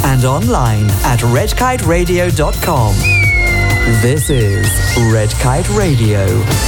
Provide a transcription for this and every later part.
and online at redkiteradio.com. This is Red Kite Radio.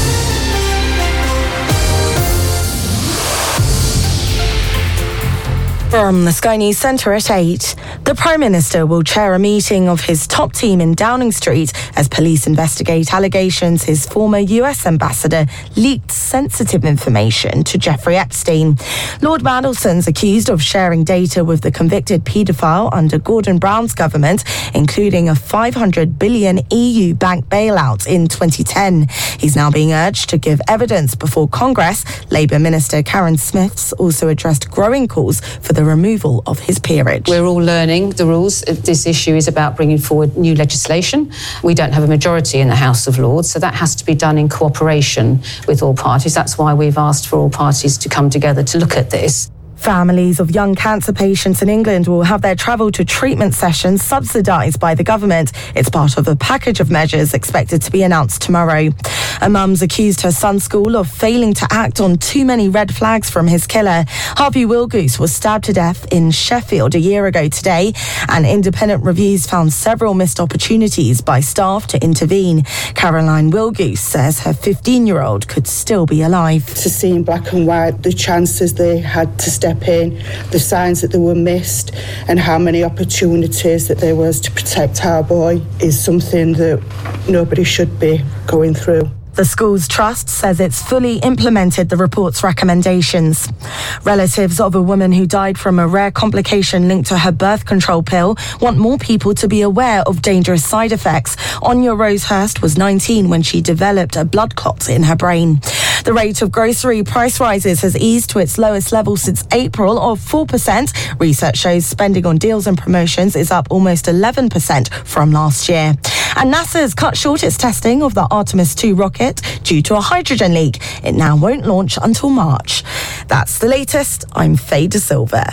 From the Sky News Centre at 8, the Prime Minister will chair a meeting of his top team in Downing Street as police investigate allegations his former US ambassador leaked sensitive information to Jeffrey Epstein. Lord Mandelson's accused of sharing data with the convicted paedophile under Gordon Brown's government, including a $500 billion EU bank bailout in 2010. He's now being urged to give evidence before Congress. Labour Minister Karen Smith's also addressed growing calls for the removal of his peerage. We're all learning the rules. This issue is about bringing forward new legislation. We don't have a majority in the House of Lords, so that has to be done in cooperation with all parties. That's why we've asked for all parties to come together to look at this. Families of young cancer patients in England will have their travel to treatment sessions subsidised by the government. It's part of a package of measures expected to be announced tomorrow. A mum's accused her son's school of failing to act on too many red flags from his killer. Harvey Wilgoose was stabbed to death in Sheffield a year ago today, and independent reviews found several missed opportunities by staff to intervene. Caroline Wilgoose says her 15-year-old could still be alive. To see in black and white the chances they had to step in, the signs that they were missed, and how many opportunities that there was to protect our boy is something that nobody should be going through. The school's trust says it's fully implemented the report's recommendations. Relatives of a woman who died from a rare complication linked to her birth control pill want more people to be aware of dangerous side effects. Anya Rosehurst was 19 when she developed a blood clot in her brain. The rate of grocery price rises has eased to its lowest level since April of 4%. Research shows spending on deals and promotions is up almost 11% from last year. And NASA's cut short its testing of the Artemis 2 rocket due to a hydrogen leak. It now won't launch until March. That's the latest. I'm Faye De Silva.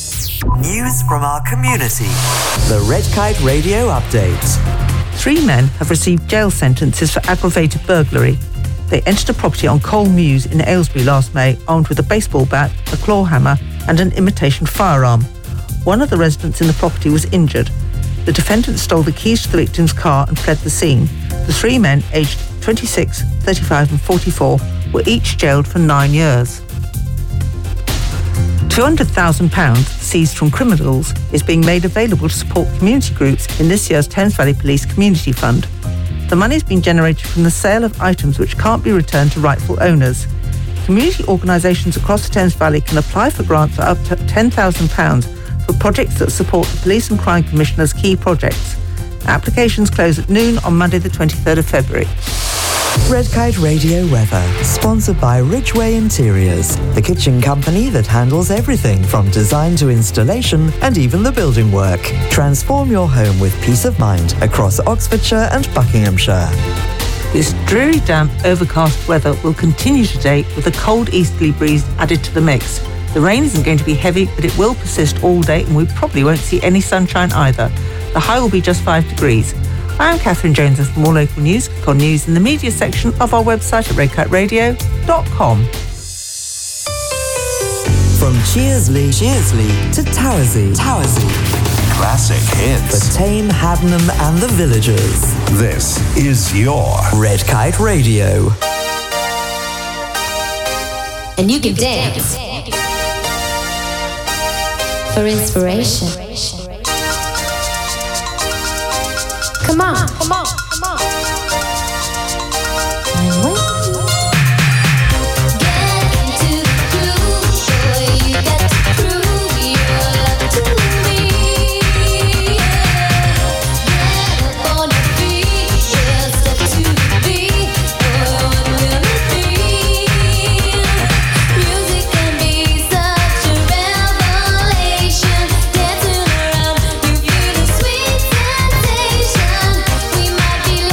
News from our community. The Red Kite Radio Update. 3 men have received jail sentences for aggravated burglary. They entered a property on Cole Mews in Aylesbury last May, armed with a baseball bat, a claw hammer and an imitation firearm. One of the residents in the property was injured. The defendants stole the keys to the victim's car and fled the scene. The 3 men, aged 26, 35 and 44, were each jailed for 9 years. £200,000 seized from criminals is being made available to support community groups in this year's Thames Valley Police Community Fund. The money has been generated from the sale of items which can't be returned to rightful owners. Community organisations across the Thames Valley can apply for grants for up to £10,000 for projects that support the Police and Crime Commissioner's key projects. Applications close at noon on Monday the 23rd of February. Red Kite Radio weather, sponsored by Ridgeway Interiors, the kitchen company that handles everything from design to installation and even the building work. Transform your home with peace of mind across Oxfordshire and Buckinghamshire. This dreary, damp, overcast weather will continue today with a cold easterly breeze added to the mix. The rain isn't going to be heavy, but it will persist all day and we probably won't see any sunshine either. The high will be just 5 degrees. I am Catherine Jones, and for more local news, click on news in the media section of our website at redkiteradio.com. From Cheersley to Towersey. Classic hits. For Tame, Haddenham and the Villagers. This is your Red Kite Radio. And you can dance for inspiration. Come on. I'm waiting. We might be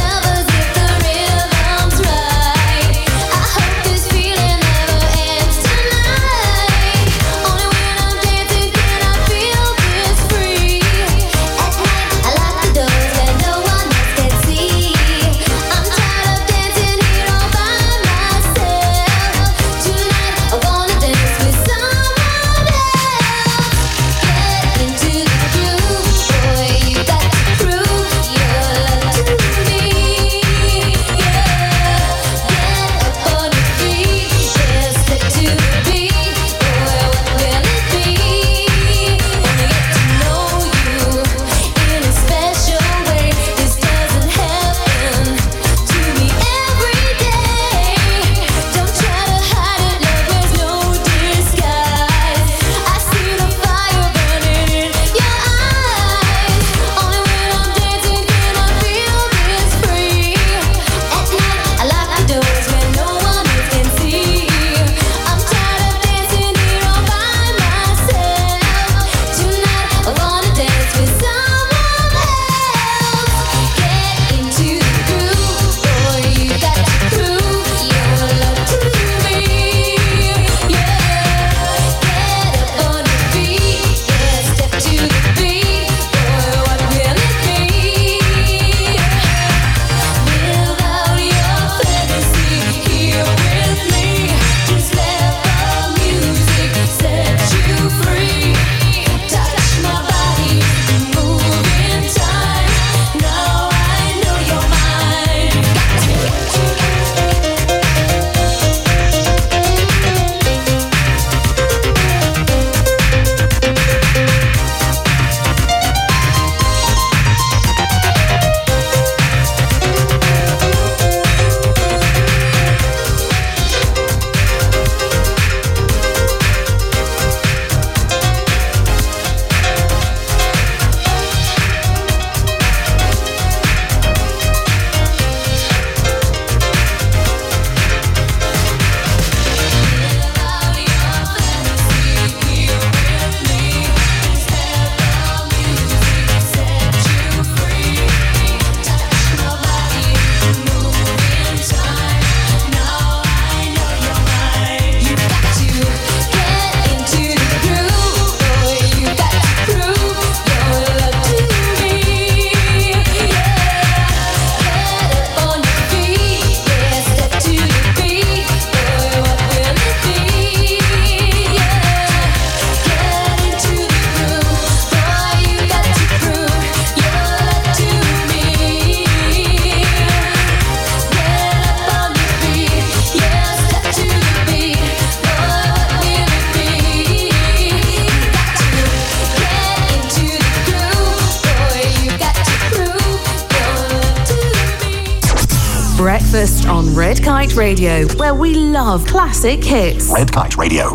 Breakfast on Red Kite Radio, where we love classic hits. Red Kite Radio.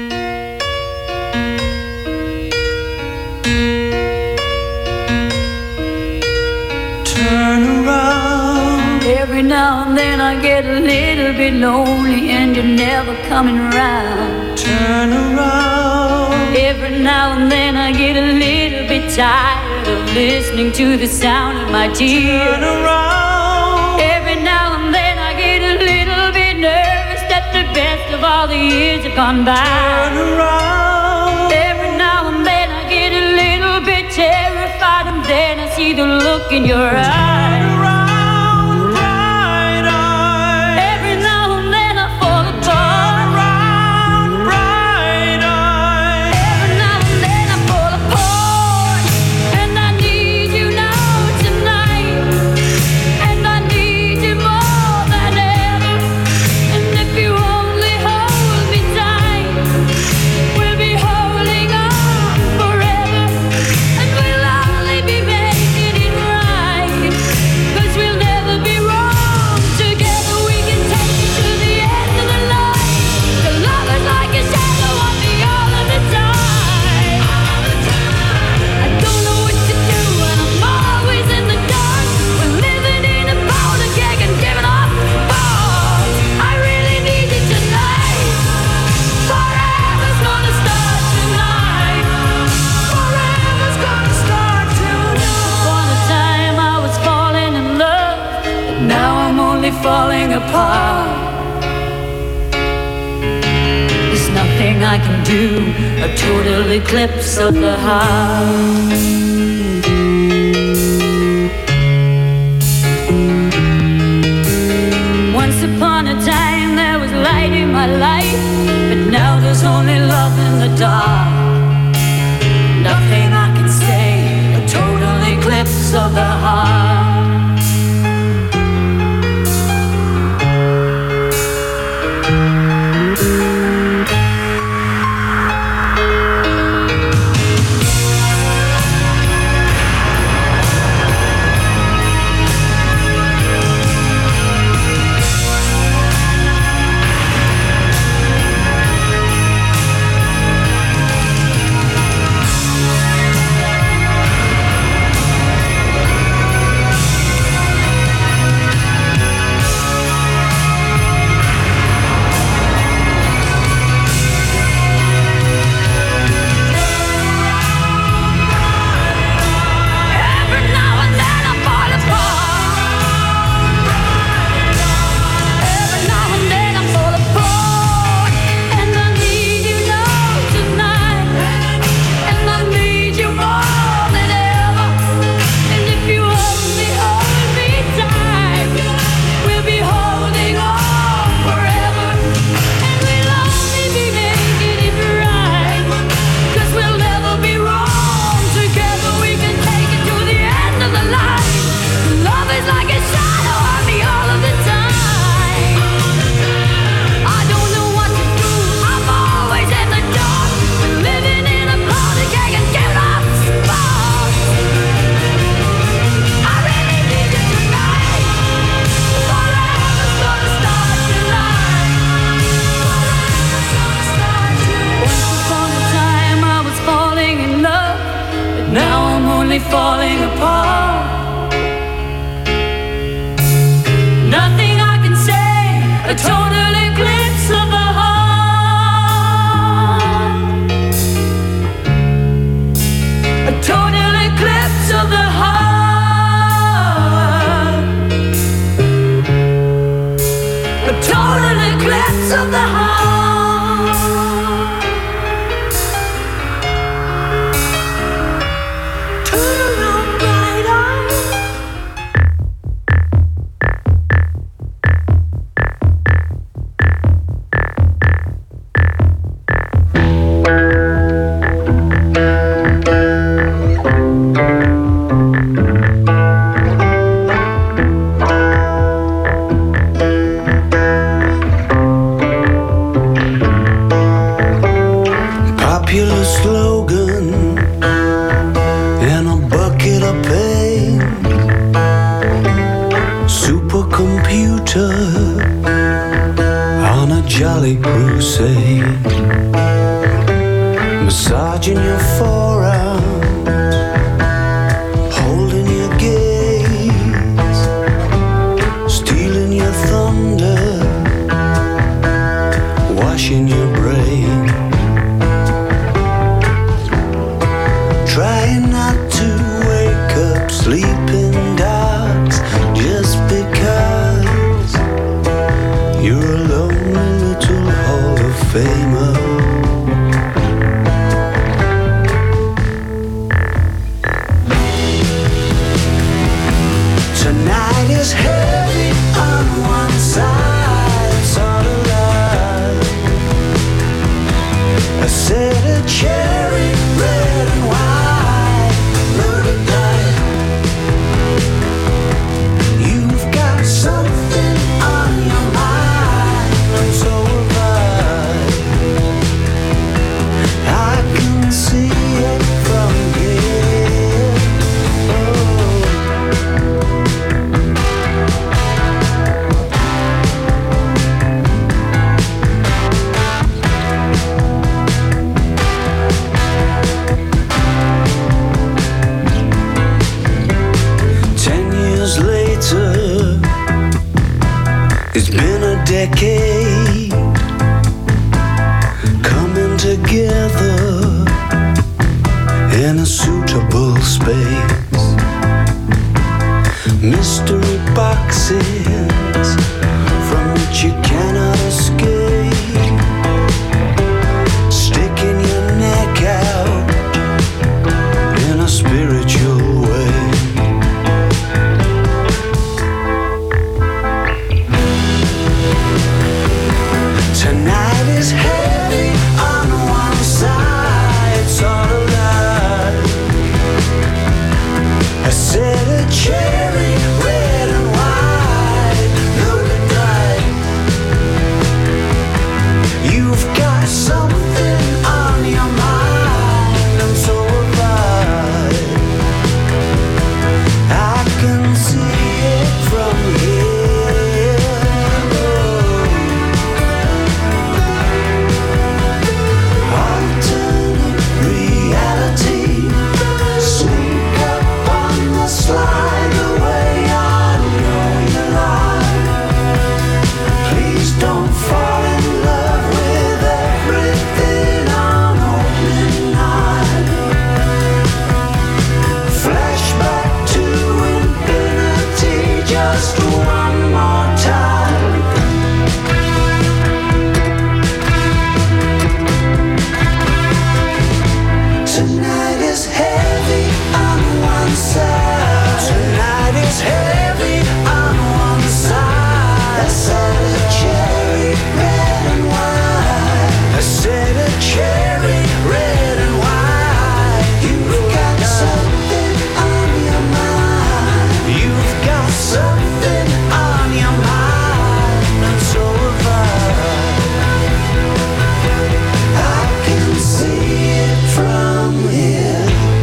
Turn around. Every now and then I get a little bit lonely and you're never coming around. Turn around. Every now and then I get a little bit tired of listening to the sound of my tears. Turn around. Every now and then I get a little bit nervous that the best of all the years have gone by. Turn around. Every now and then I get a little bit terrified, and then I see the look in your eyes. Falling apart. There's nothing I can do, a total eclipse of the heart. Once upon a time there was light in my life, but now there's only love in the dark. Nothing I can say, a total eclipse of the heart. Falling apart. Nothing I can say, a total eclipse of the heart. A total eclipse of the heart. A total eclipse of the heart. scooter on a jolly crusade, massaging your forearm, holding your gaze, stealing your thunder, washing your brain, trying not to wake up sleeping dogs just because you're a lonely little Hall of Famer. Tonight is heavy on one side, it's all a lie. I said a cherry red and white, murder night. You've got something on your mind, and so have I can see it from here. Oh. 10 years later, it's been a decade, coming together in a suitable space. Mystery boxes from which you cannot escape, sticking your neck out in a spiritual way. Tonight is heavy on one side, it's all a lie. I said a cherry red and white, loaded night. You've got something on your mind, and so have I can see it from here. Alternate reality, sneak up on the slide the way I know you lie. Please don't fall in love with everything on opening night. Flashback to infinity just one more time. Tonight is heavy on one side. Tonight is heavy on one side. I said a cherry red and white. I said a cherry red and white. You've got something on your mind. You've got something on your mind, and so have I can see it from here.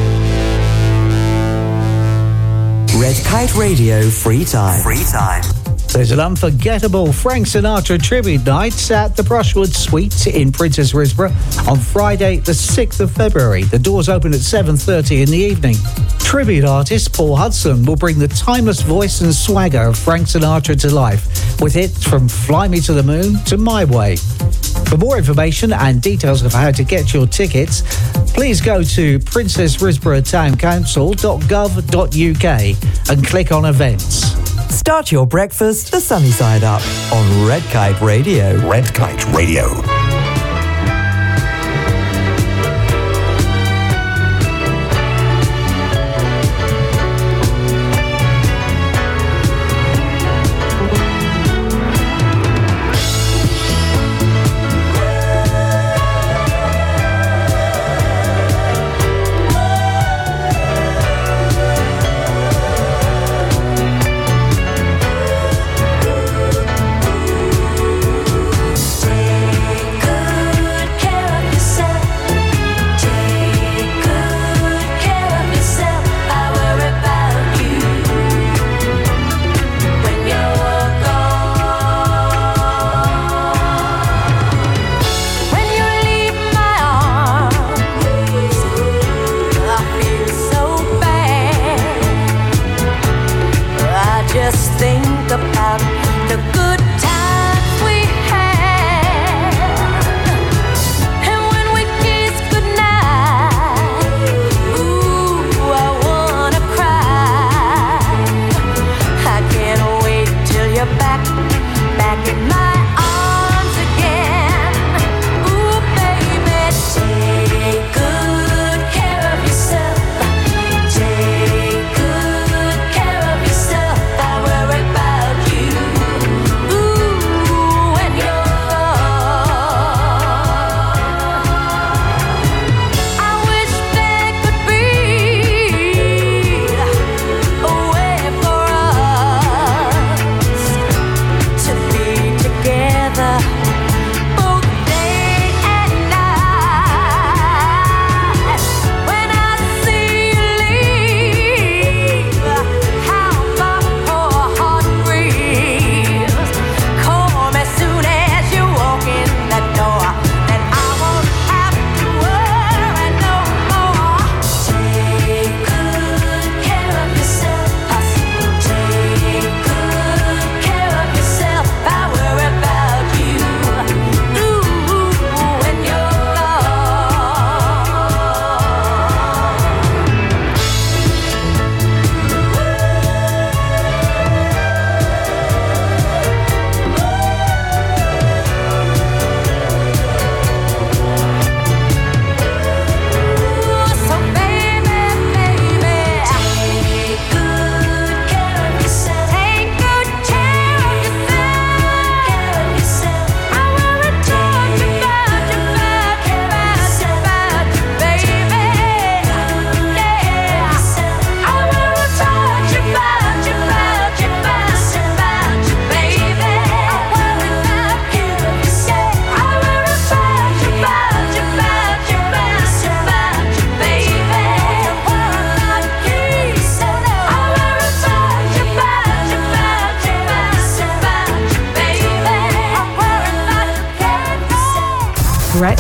Red Kite Radio Free Time. Free Time. There's an unforgettable Frank Sinatra tribute night at the Brushwood Suite in Princess Risborough on Friday, the 6th of February. The doors open at 7:30 in the evening. Tribute artist Paul Hudson will bring the timeless voice and swagger of Frank Sinatra to life with hits from Fly Me to the Moon to My Way. For more information and details of how to get your tickets, please go to princessrisboroughtown.council.gov.uk and click on events. Start your breakfast the sunny side up on Red Kite Radio. Red Kite Radio.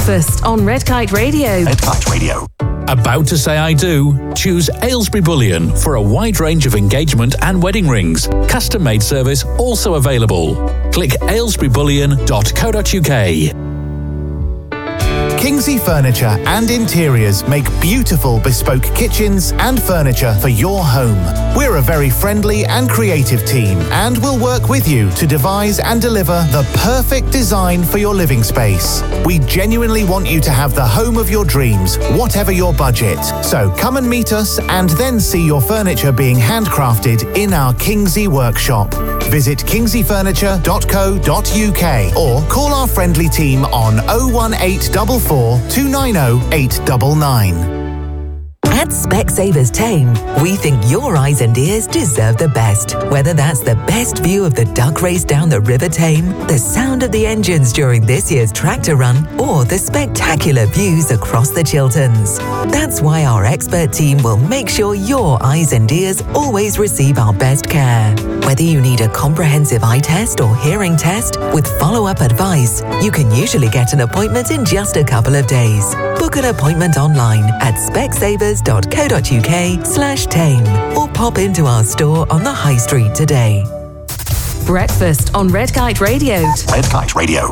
Breakfast on Red Kite Radio. Red Kite Radio. About to say I do? Choose Aylesbury Bullion for a wide range of engagement and wedding rings. Custom-made service also available. Click aylesburybullion.co.uk. Kingsley Furniture and Interiors make beautiful bespoke kitchens and furniture for your home. We're a very friendly and creative team and will work with you to devise and deliver the perfect design for your living space. We genuinely want you to have the home of your dreams, whatever your budget. So come and meet us and then see your furniture being handcrafted in our Kingsley workshop. Visit kingsleyfurniture.co.uk or call our friendly team on 01844 290 899. At Specsavers Tame, we think your eyes and ears deserve the best. Whether that's the best view of the duck race down the River Tame, the sound of the engines during this year's tractor run, or the spectacular views across the Chilterns. That's why our expert team will make sure your eyes and ears always receive our best care. Whether you need a comprehensive eye test or hearing test with follow-up advice, you can usually get an appointment in just a couple of days. Book an appointment online at specsavers.co.uk/tame or pop into our store on the High Street today. Breakfast on Red Kite Radio. Red Kite Radio.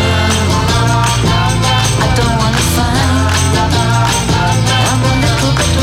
I'm a little bit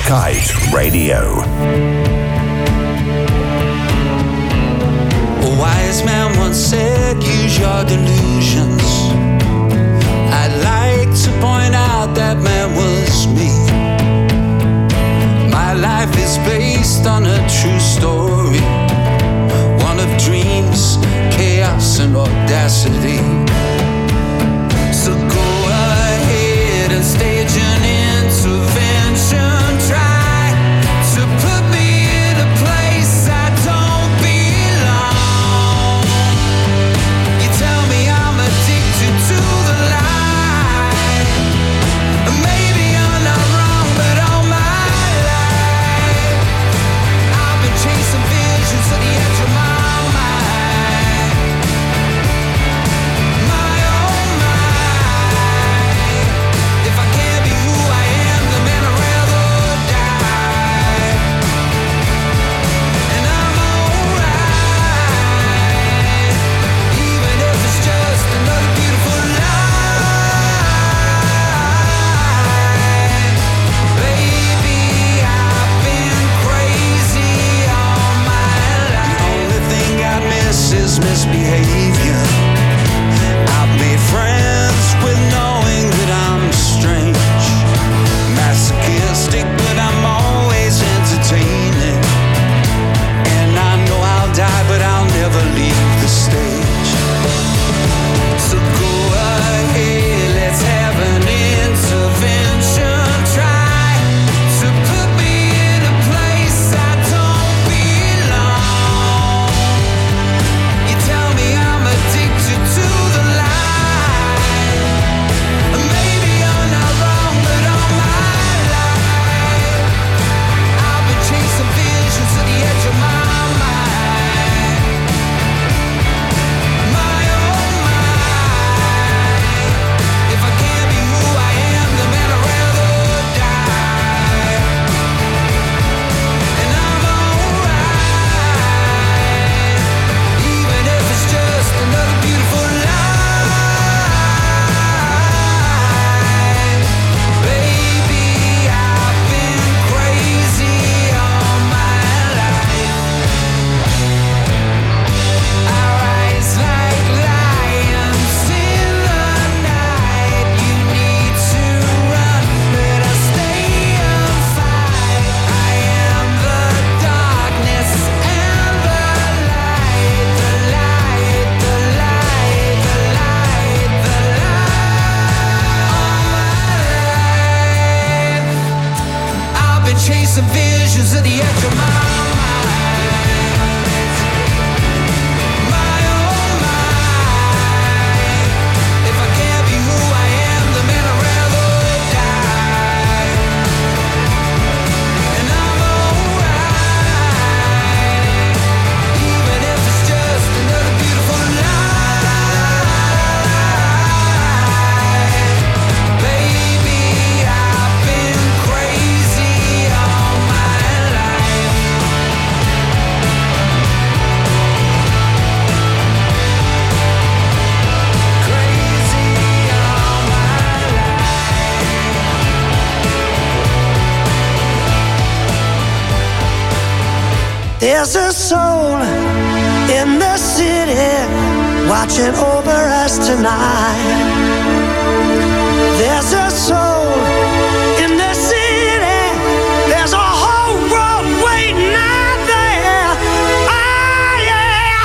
Kite Radio. A wise man once said, use your delusions. I'd like to point out that man was me. My life is based on a true story, one of dreams, chaos and audacity. So go ahead and stage an intervention. Try to put me in a place I don't belong. You tell me I'm addicted to the lie. Maybe I'm not wrong, but all my life I've been chasing visions at the edge of my mind. My oh my, if I can't be who I am, then man I'd rather die. And I'm alright, even if it's just another beautiful lie. Baby, I've been crazy all my life. The only thing I miss is misbehavior. I've made friends with knowing that I'm strange, masochistic, but I'm always entertaining. And I know I'll die, but I'll never leave the stage. So go ahead, let's have an intervention. Try to put me in a place I don't belong. You tell me I'm addicted to the lie. Maybe I'm not wrong, but all my life I've been chasing visions at the edge of my mind. My oh my, if I can't be who I am, then man I'd rather die. And I'm alright, even if it's just another beautiful lie. Baby, I've been crazy all my life. I rise like lions in the night. You need to run, but I stay and fight. I am the darkness and the light, the light, the light, the light, the light. I've been chasing visions at the edge of my mind. My oh my, if I can't be who I am, then man I'd rather die. And I'm alright, even if it's just another beautiful lie. Baby, I've been crazy all my life. Crazy all my life. There's a soul in the city watching over us tonight. There's a soul in the city. There's a whole world waiting out there. Ah, yeah.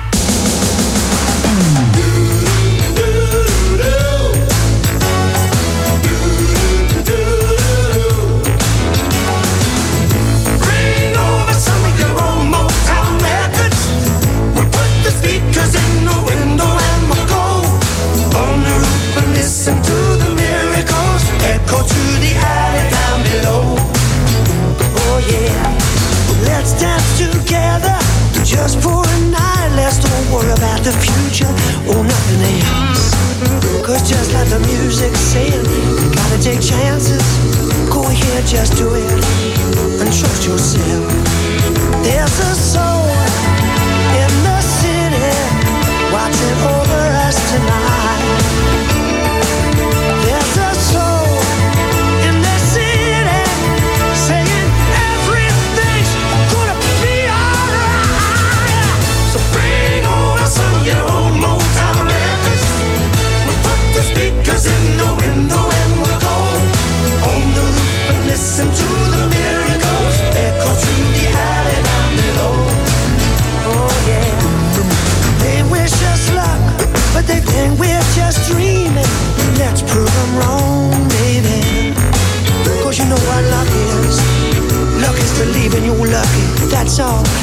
Bring over some of your own Motown records. We put the speakers in the window and we'll go on the roof and listen to the miracles echo to the alley down below. Oh yeah, let's dance together just for a night. Let's don't worry about the future or nothing else. 'Cause just like the music said, you gotta take chances. Go ahead, just do it and trust yourself. There's a soul in the city watching over us tonight. There's a soul in the city saying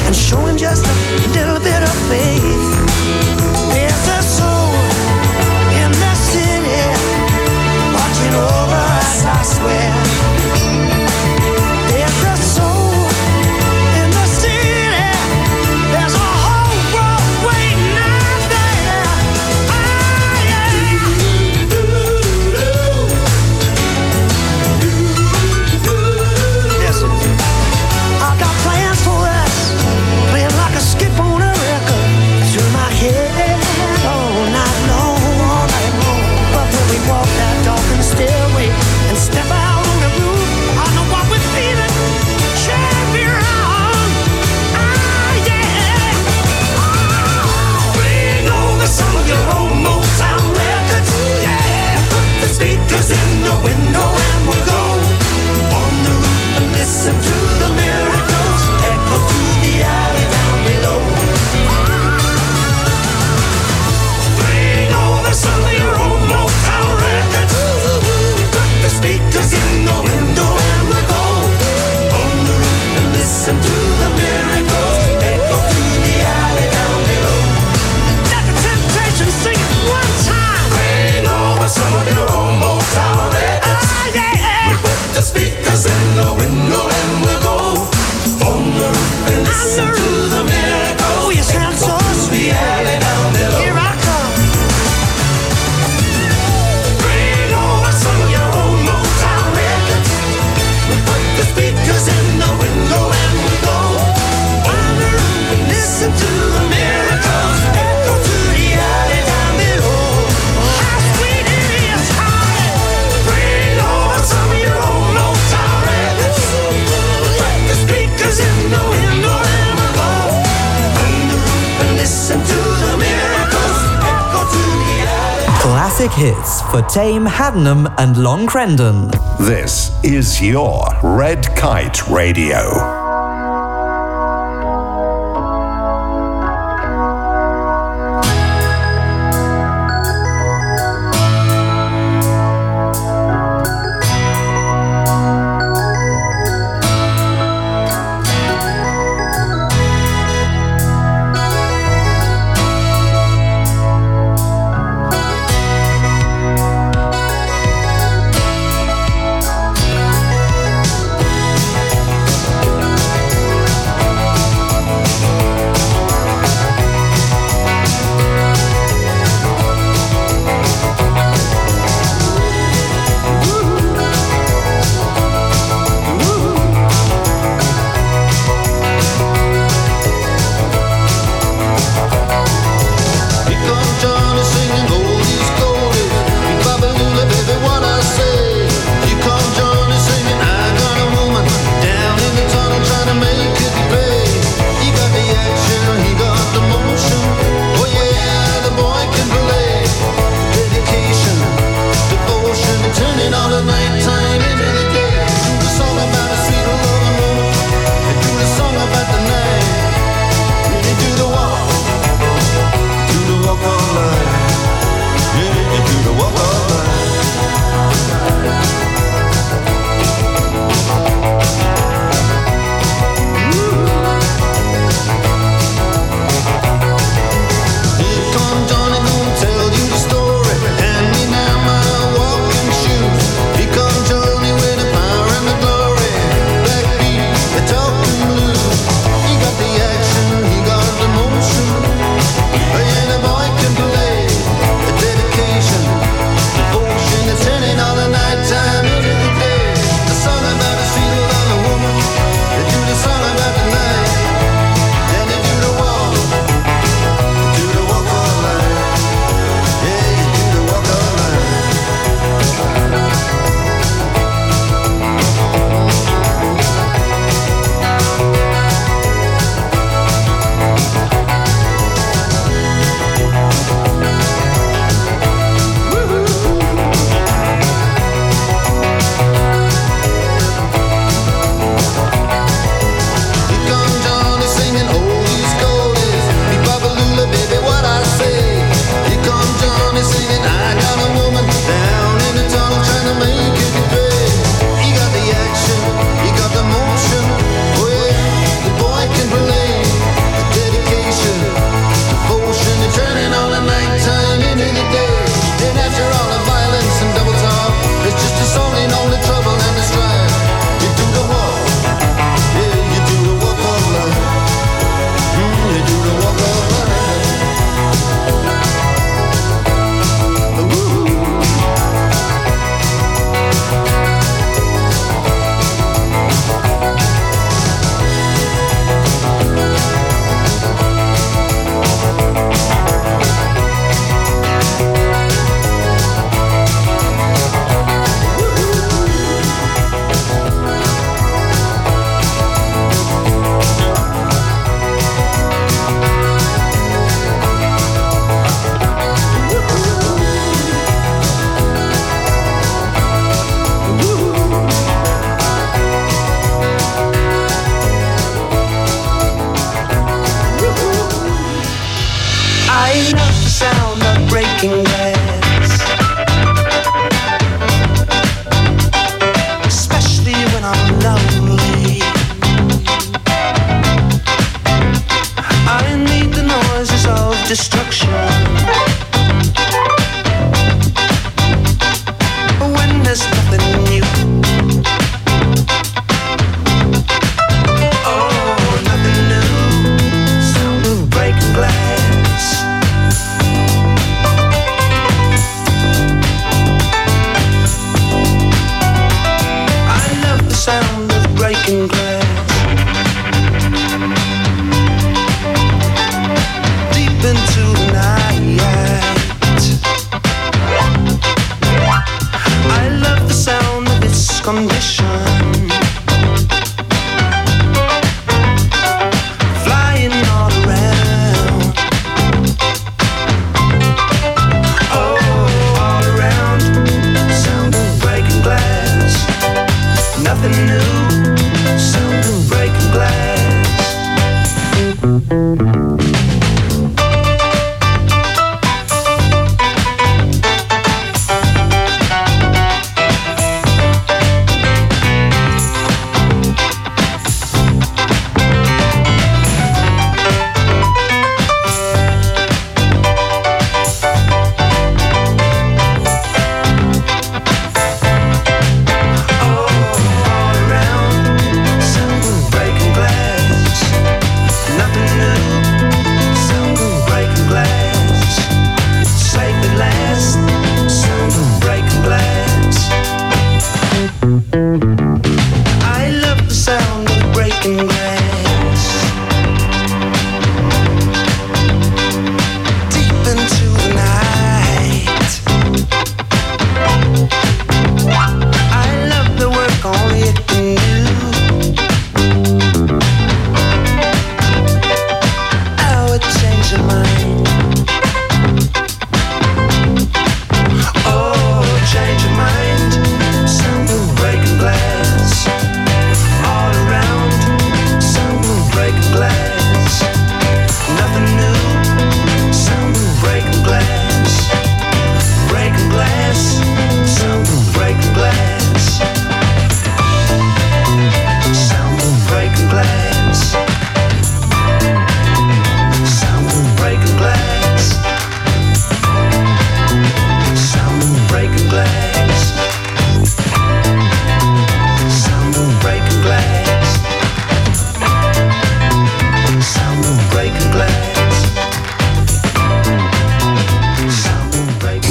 and showing just a little bit of faith. There's a soul in the city watching over us, I swear. There's a soul in the city. There's a whole world waiting out there. Ah, yeah. Listen, I got plans for us, playing like a skip on a record through my head all night long, all night long. But when we walk that darkened stairway and step out on the roof, I know what we're feeling. Champion, ah yeah. Bring over some of your old Motown records, yeah. Put the speakers in the window and we'll go on the roof and listen to the miracles echo through the alley down below. Bring over some of your old Motown records. Put the speakers in the window and we'll go on the roof and listen to the miracles echo through the alley down below. Let the Temptations sing it one time. Bring over some of your old Motown records. Ah, yeah. We put the speakers in the window and we'll go on the roof and listen to the miracles. Oh, you sound so sweet. Alley down below. Here I come. Bring over some of your old Motown records. We put the speakers in the window and we'll go on the roof and listen to the miracles echo through the alley down below. How sweet it is, honey. Bring over some of your old Motown records. Put the speakers in the window and we'll go on the roof and listen to the miracles echo through the alley. Classic hits for Tame, Haddenham and Long Crendon. This is your Red Kite Radio.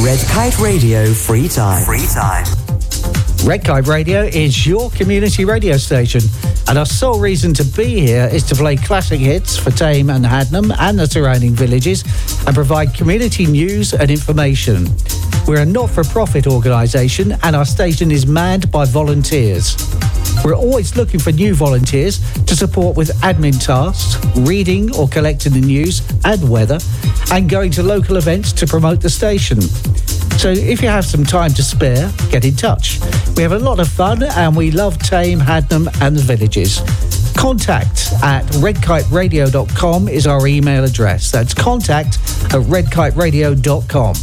Red Kite Radio Free Time. Red Kite Radio is your community radio station, and our sole reason to be here is to play classic hits for Thame and Hadnam and the surrounding villages and provide community news and information. We're a not-for-profit organisation, and our station is manned by volunteers. We're always looking for new volunteers to support with admin tasks, reading or collecting the news and weather, and going to local events to promote the station. So if you have some time to spare, get in touch. We have a lot of fun and we love Thame, Hadnam and the villages. Contact at redkiteradio.com is our email address. That's contact@redkiteradio.com.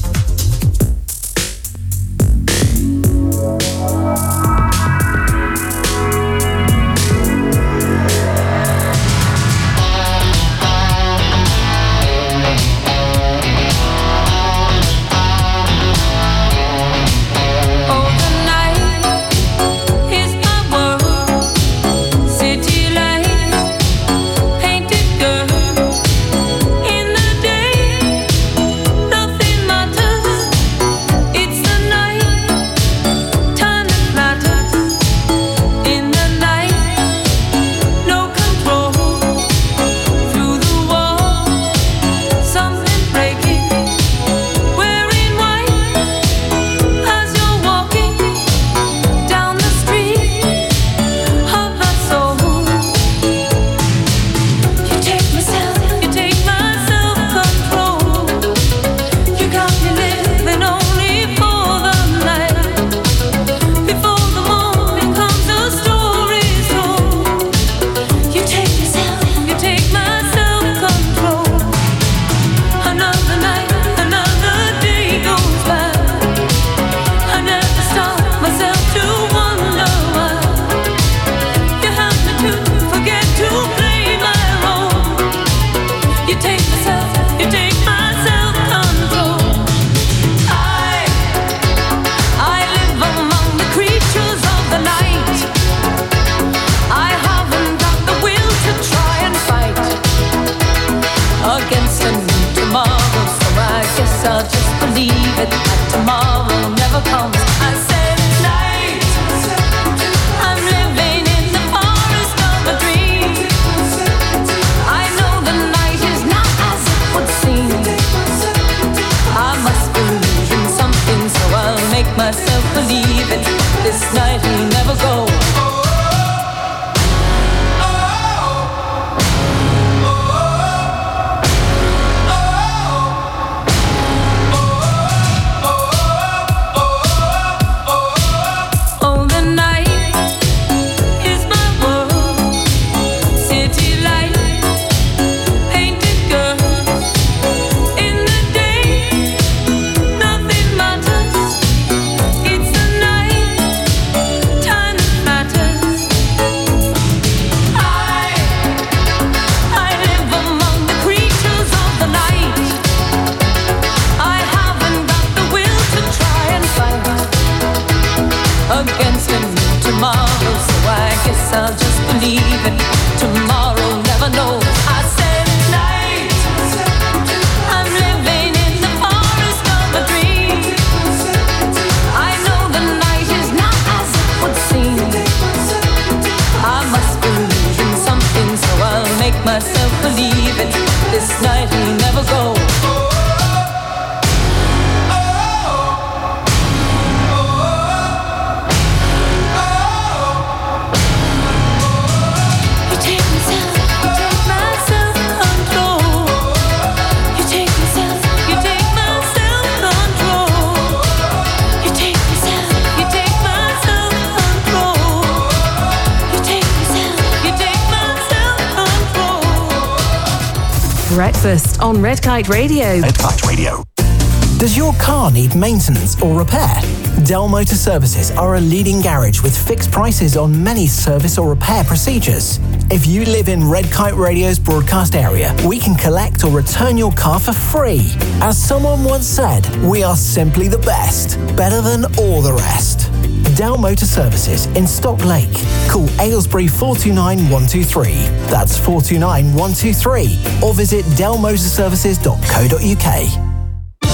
Breakfast on Red Kite Radio. Red Kite Radio. Does your car need maintenance or repair? Dell Motor Services are a leading garage with fixed prices on many service or repair procedures. If you live in Red Kite Radio's broadcast area, we can collect or return your car for free. As someone once said, we are simply the best, better than all the rest. Dell Motor Services in Stock Lake. Call Aylesbury 429 123. That's 429 123. Or visit dellmotorservices.co.uk.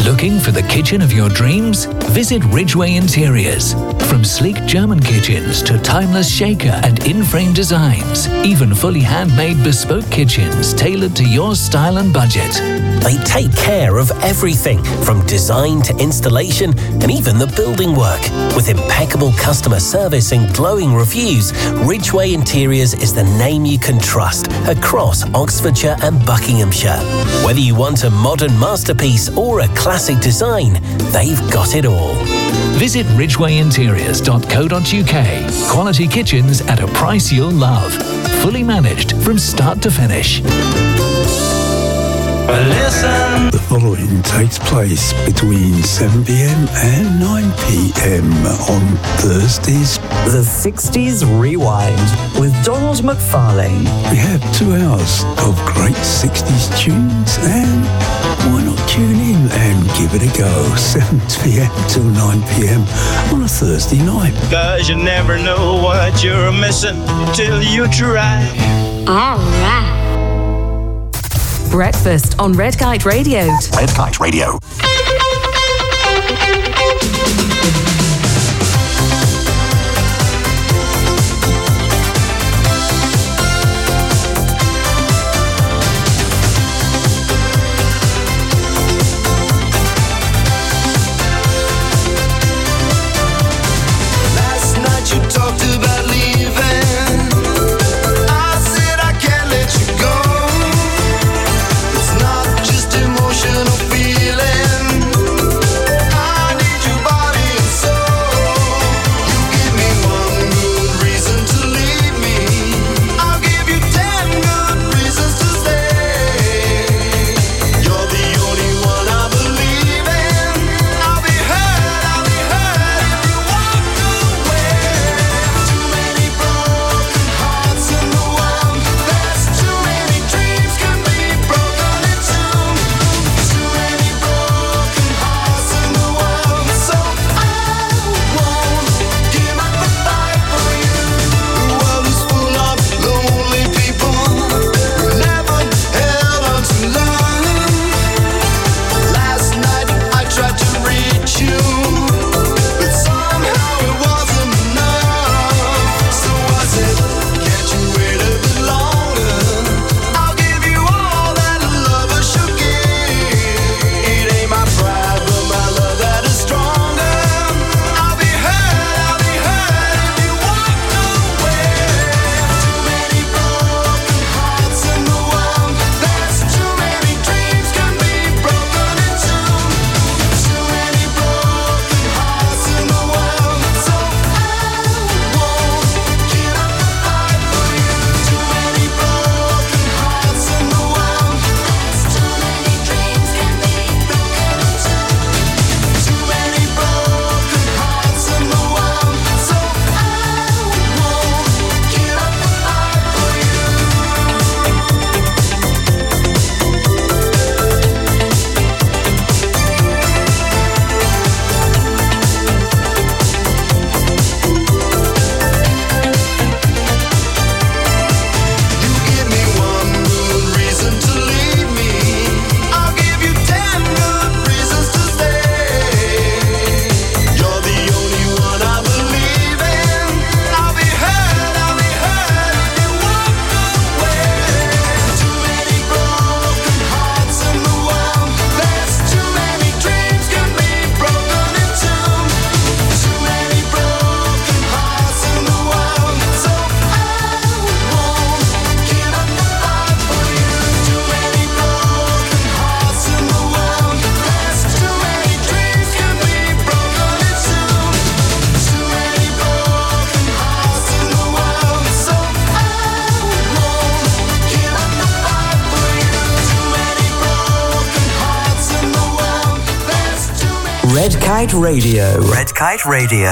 Looking for the kitchen of your dreams? Visit Ridgeway Interiors. From sleek German kitchens to timeless shaker and in-frame designs, even fully handmade bespoke kitchens tailored to your style and budget. They take care of everything from design to installation and even the building work. With impeccable customer service and glowing reviews, Ridgeway Interiors is the name you can trust across Oxfordshire and Buckinghamshire. Whether you want a modern masterpiece or a classic design, they've got it all. Visit ridgwayinteriors.co.uk. Quality kitchens at a price you'll love. Fully managed from start to finish. Listen. The following takes place between 7 p.m. and 9 p.m. on Thursdays. The 60s Rewind with Donald McFarlane. We have 2 hours of great 60s tunes, and why not tune in and give it a go? 7 p.m. till 9 p.m. on a Thursday night. 'Cause you never know what you're missing till you try. All right. Breakfast on Red Kite Radio. Red Kite Radio. Last night you talked about leaving. I said I can't let you go. It's not just emotional feeling. I need your body and soul. You give me one good reason to leave me. I'll give you 10 good reasons to stay. You're the only one I believe in. I'll be hurt if you walk away. Too many broken hearts in the world. There's too many dreams can be broken in two. Too many broken hearts in the world. So I won't give up the fight for you. The world is full of lonely people who never held on to love. Last night I tried to reach you, but somehow it wasn't enough. So I said, can't you wait a bit longer? I'll give you all that a lover should give. It ain't my pride, but my love that is stronger. I'll be hurt if you walk away. Too many broken hearts in the world. There's too many dreams can be broken in two. Too many broken hearts in the world. So I won't give up the fight for you. Too many broken hearts in the world. There's too many dreams can be broken in two. Too many broken hearts in the world. So I won't give up the fight for you. You give me one good reason to leave me. I'll give you 10 good reasons to stay. You're the only one I believe in. I'll be hurt if you walk away. Too many broken hearts in the world. There's too many dreams can be broken in two. Too many broken hearts in the world. So I won't give up the fight for you. Too many broken hearts in the world. There's too many dreams can be broken in two. Too many broken hearts in the world. So I won't give up the fight for you. Too many broken hearts in the world. There's too many. Red Kite Radio. Red Kite Radio.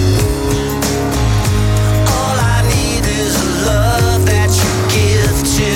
All I need is love that you give to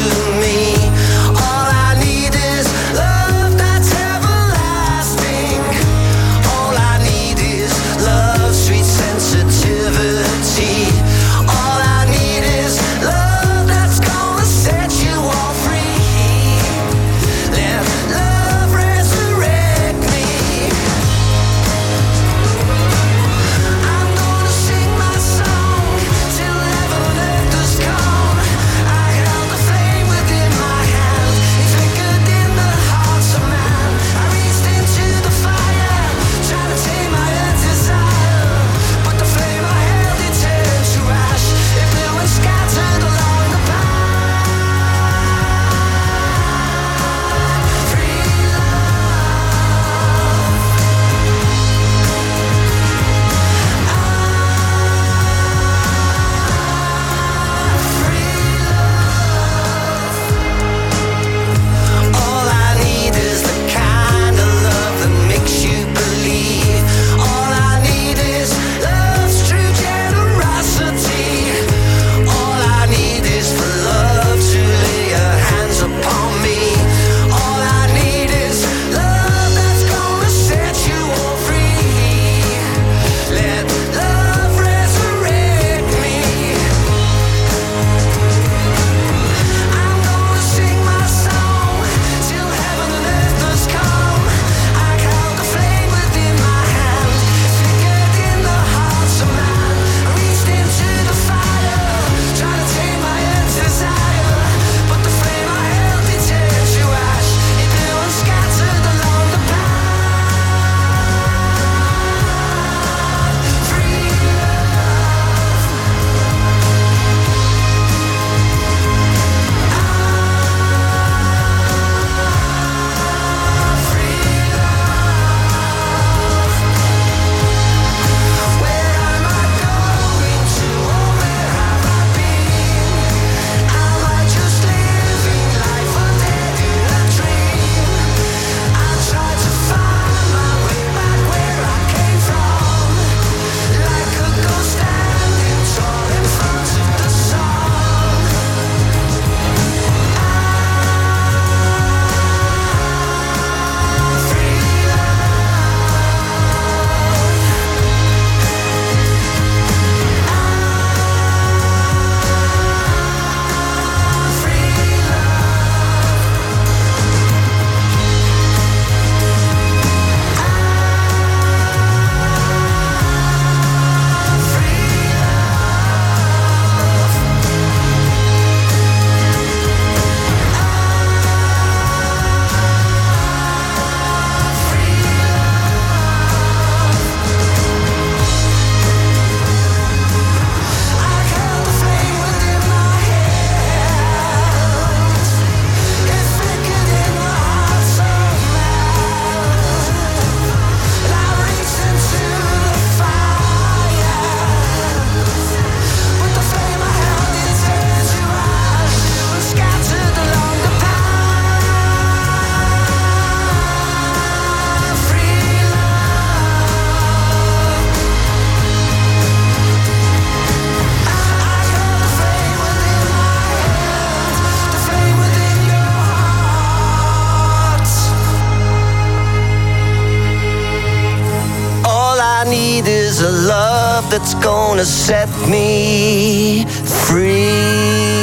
that's gonna set me free.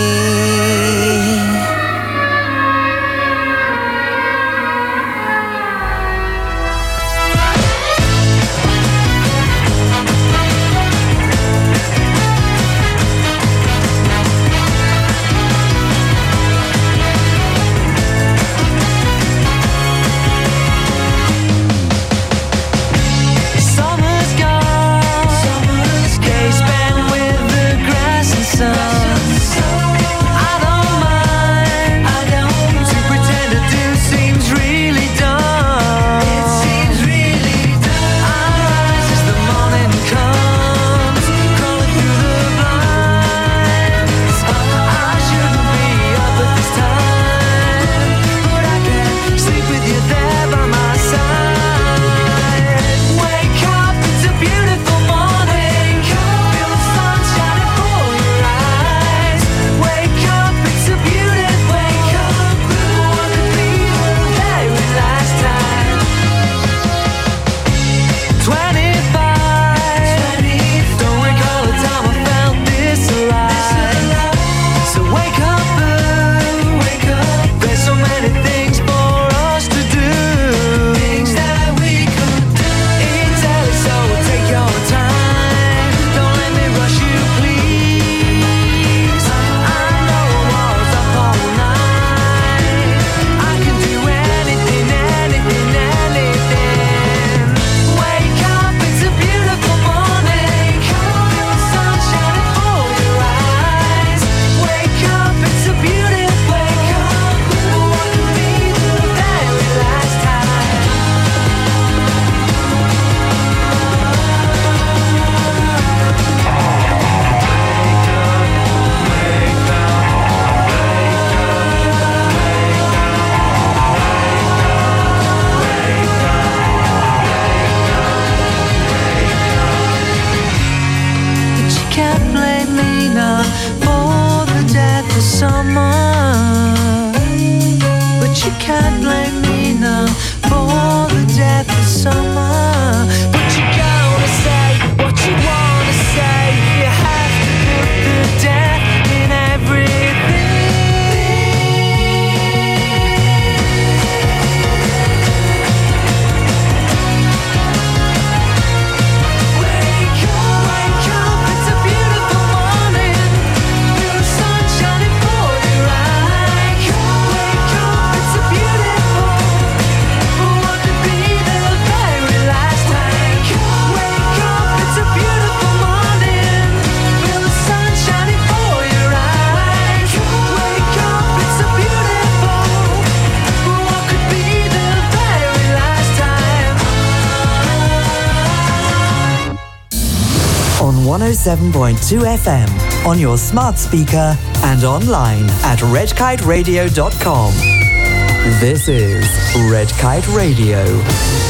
On 107.2 FM, on your smart speaker and online at redkiteradio.com. This is Red Kite Radio.